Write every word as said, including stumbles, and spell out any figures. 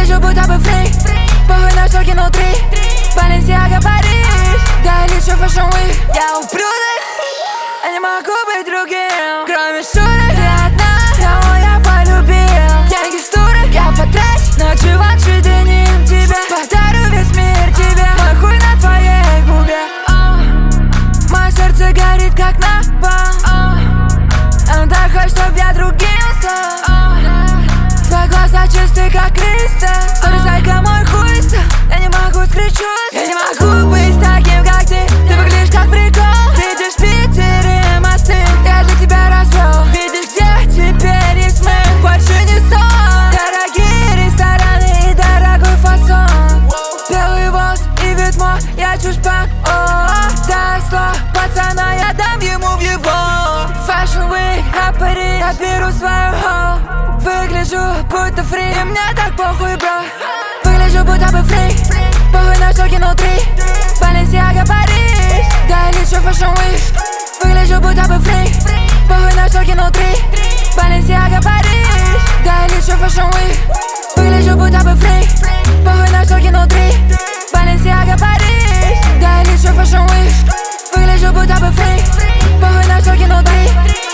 Выгляжу будто бы фрик, похуй на шоки внутри. Balenciaga, Париж, да или что Fashion Week. Я ублюдок, я не могу быть другим. Кроме шуток, ты одна, кого я полюбил. Деньги в стурах, я потрачу на чувачи денег тебя. Подарю весь мир тебе, мой хуй на твоей губе. uh. Мое сердце горит как напалм. uh. Он так хочет, чтоб я другим стал. uh. Твои глаза чистые как кристалл. Сторис лайка мой хуй стал. Я не могу скрыть чувств. Я не могу быть таким, как ты. Ты выглядишь как прикол. Видишь в Питере мосты, я для тебя развел. Видишь, где теперь есть мы, больше не сон. Дорогие рестораны и дорогой фасон. Белый волос и вид мой, я чушпак. Дай слово пацана, я дам ему в его. Fashion Week, а Париж, я беру свою хоу. Выгляжу будто фри, и мне так похуй, бро. Выгляжу будто бы фрик, похуй на шоки внутри. Balenciaga, Париж, да или что Fashion Week. Выгляжу будто бы фрик, похуй на шоки внутри. Balenciaga, Париж, да или что Fashion Week. Выгляжу будто бы фрик, похуй на шоки внутри. Balenciaga, Париж, да или что Fashion Week. Выгляжу будто бы фрик, похуй на шоки внутри.